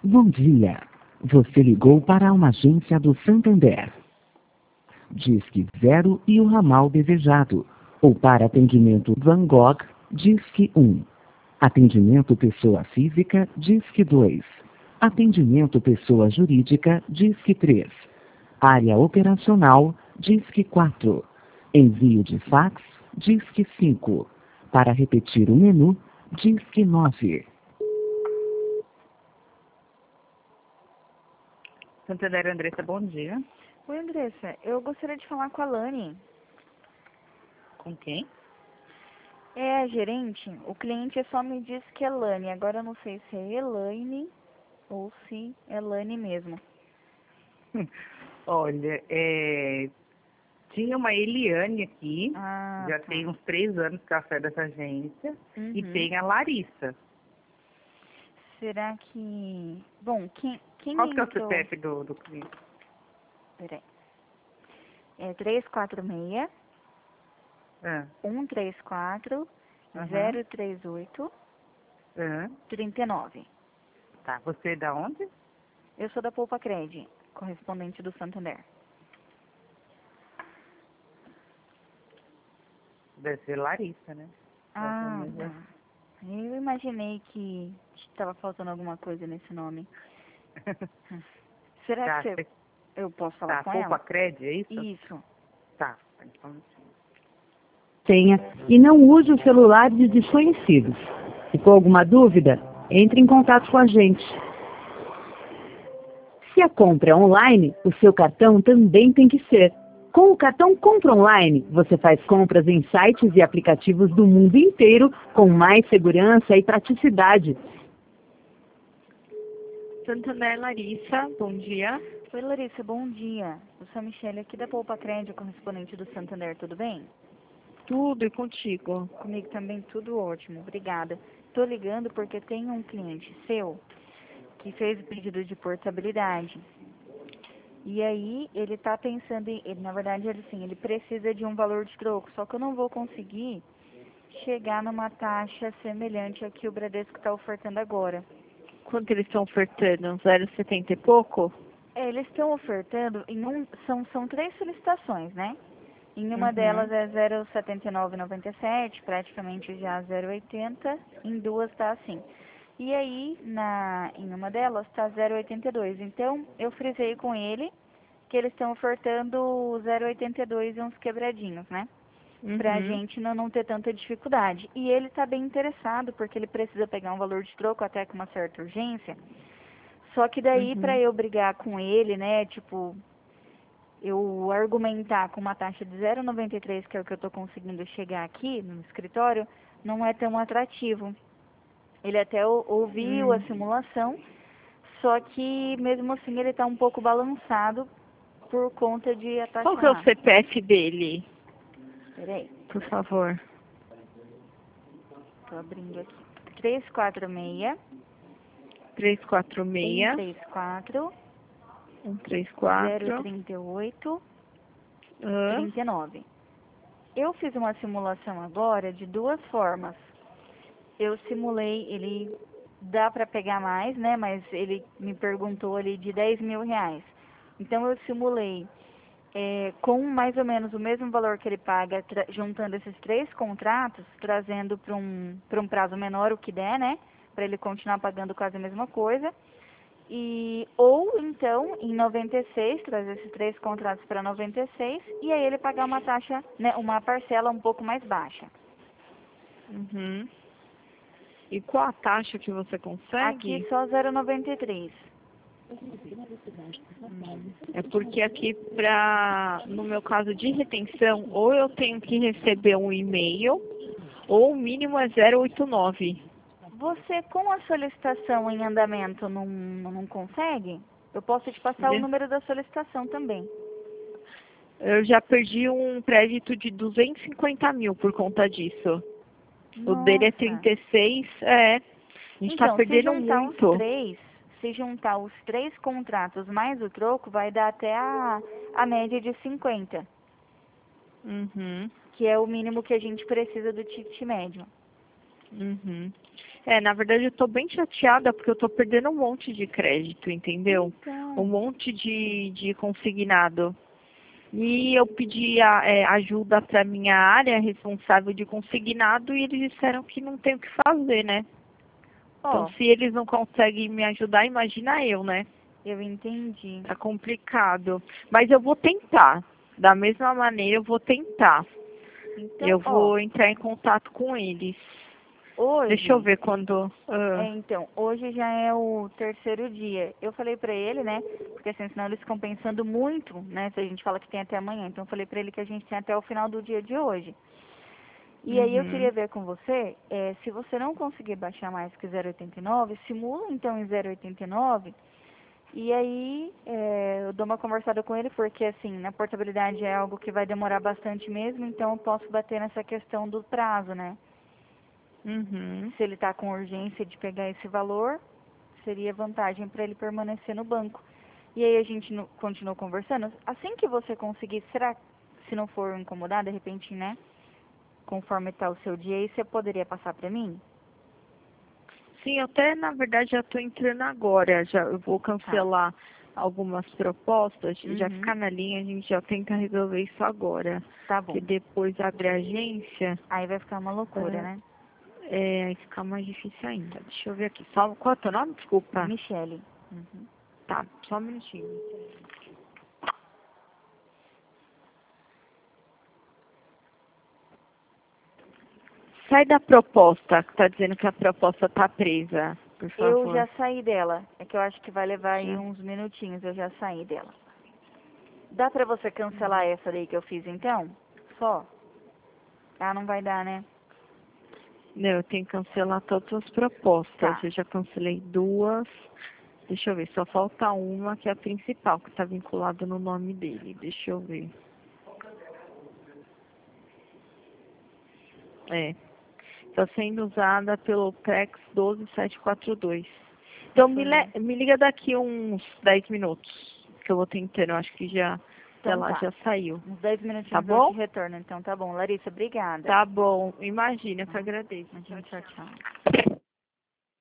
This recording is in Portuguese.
Bom dia. Você ligou para uma agência do Santander. Disque 0 e o ramal desejado. Ou para atendimento Van Gogh, Disque 1. Atendimento pessoa física, Disque 2. Atendimento pessoa jurídica, Disque 3. Área operacional, Disque 4. Envio de fax, Disque 5. Para repetir o menu, Disque 9. Santander, Andressa, bom dia. Oi, Andressa. Eu gostaria de falar com a Lani. Com quem? É a gerente. O cliente só me disse que é Lani. Agora eu não sei se é Elaine ou se é Lani mesmo. Olha, tinha uma Eliane aqui, já Tá. tem uns 3 anos que ela sai dessa agência, e Uhum. tem a Larissa. Será que... Bom, quem Qual que é o entrou... CPF do cliente? Peraí. É 346 Ah, 134 aham, 038 ah. 39. Tá, você é da onde? Eu sou da Poupa Cred, correspondente do Santander. Deve ser Larissa, né? Tá. Eu imaginei que estava faltando alguma coisa nesse nome. Será Tá, que eu posso falar tá, com Poupa ela? Cred, é isso? Isso. Tá, então... Senha e não use o celular de desconhecidos. Ficou alguma dúvida? Entre em contato com a gente. Se a compra é online, o seu cartão também tem que ser. Com o cartão Compra Online, você faz compras em sites e aplicativos do mundo inteiro com mais segurança e praticidade. Santander, Larissa, bom dia. Oi, Larissa, bom dia. Eu sou a Michelle aqui da Poupa Cred, correspondente do Santander, tudo bem? Tudo e contigo? Comigo também tudo ótimo, obrigada. Tô ligando porque tem um cliente seu que fez o pedido de portabilidade. E aí, ele tá pensando em... na verdade, ele precisa de um valor de troco, só que eu não vou conseguir chegar numa taxa semelhante à que o Bradesco está ofertando agora. Quanto eles estão ofertando? 0,70 e pouco? Eles estão ofertando, são 3 solicitações, né? Em uma delas é 0,7997, praticamente já 0,80, em duas tá assim. E aí, em uma delas tá 0,82. Então, eu frisei com ele que eles estão ofertando 0,82 e uns quebradinhos, né? Pra gente não ter tanta dificuldade. E ele tá bem interessado, porque ele precisa pegar um valor de troco até com uma certa urgência. Só que daí, pra eu brigar com ele, né, tipo, eu argumentar com uma taxa de 0,93, que é o que eu tô conseguindo chegar aqui no escritório, não é tão atrativo. Ele até ouviu a simulação, só que mesmo assim ele tá um pouco balançado por conta de a taxa Qual que é o lá. CPF dele? Peraí, Por favor. tô abrindo aqui. 346 346 134 134 038 ah, 39. Eu fiz uma simulação agora de duas formas. Eu simulei, ele dá para pegar mais, né? Mas ele me perguntou ali de 10 mil reais. Então eu simulei com mais ou menos o mesmo valor que ele paga, juntando esses 3 contratos, trazendo para um prazo menor o que der, né? Para ele continuar pagando quase a mesma coisa. Ou então, em 96, trazer esses 3 contratos para 96 e aí ele pagar uma taxa, né? Uma parcela um pouco mais baixa. E qual a taxa que você consegue? Aqui só 0,93. É porque aqui, no meu caso de retenção, ou eu tenho que receber um e-mail, ou o mínimo é 0,89. Você, com a solicitação em andamento, não consegue? Eu posso te passar o número da solicitação também. Eu já perdi um crédito de 250 mil por conta disso. O dele é 36, A gente tá Então, perdendo muito. se juntar os 3 contratos mais o troco, vai dar até a média de 50. Que é o mínimo que a gente precisa do ticket médio. Na verdade eu tô bem chateada porque eu tô perdendo um monte de crédito, entendeu? Então, Um monte de consignado. E eu pedi ajuda para minha área responsável de consignado e eles disseram que não tem o que fazer, né? Então, ó, se eles não conseguem me ajudar, imagina eu, né? eu entendi. Tá complicado. Mas eu vou tentar. Da mesma maneira, eu vou tentar. Então, Eu ó, vou entrar em contato com eles. hoje... Deixa eu ver quando... então, hoje já é o terceiro dia. Eu falei pra ele, né, porque assim, senão eles ficam pensando muito, né, se a gente fala que tem até amanhã. Então, eu falei pra ele que a gente tem até o final do dia de hoje. E aí eu queria ver com você, se você não conseguir baixar mais que 0,89, simula então em 0,89, e aí eu dou uma conversada com ele, porque assim, na portabilidade é algo que vai demorar bastante mesmo, então eu posso bater nessa questão do prazo, né? Uhum. Se ele está com urgência de pegar esse valor, seria vantagem para ele permanecer no banco. E aí a gente continua conversando. Assim que você conseguir, será, se não for incomodar, de repente, né? Conforme está o seu dia aí, você poderia passar para mim? Sim, eu até, na verdade, já estou entrando agora. Eu vou cancelar algumas propostas. Já Uhum. ficar na linha, a gente já tenta resolver isso agora. Tá bom. Porque depois abre a agência, Aí vai ficar uma loucura, né? aí fica mais difícil ainda. Deixa eu ver aqui. Qual é o teu nome? Desculpa. Michele. Uhum. Tá, só um minutinho. Sai da proposta, que tá dizendo que a proposta tá presa, por favor. Eu já saí dela. É que eu acho que vai levar aí Já. uns minutinhos. Eu já saí dela. Dá pra você cancelar essa daí que eu fiz então? Só? Ah, não vai dar, né? Não, eu tenho que cancelar todas as propostas. Tá. Eu já cancelei 2. Deixa eu ver, só falta uma que é a principal, que tá vinculada no nome dele. Deixa eu ver. Está sendo usada pelo PEX 12742. Então me liga daqui uns 10 minutos, que eu vou tentando. Eu acho que já, Então ela tá. já saiu. Uns 10 minutinhos Tá eu bom? te retorno. Então tá bom. Larissa, obrigada. Tá bom. Imagina, eu que agradeço. Tchau, tchau.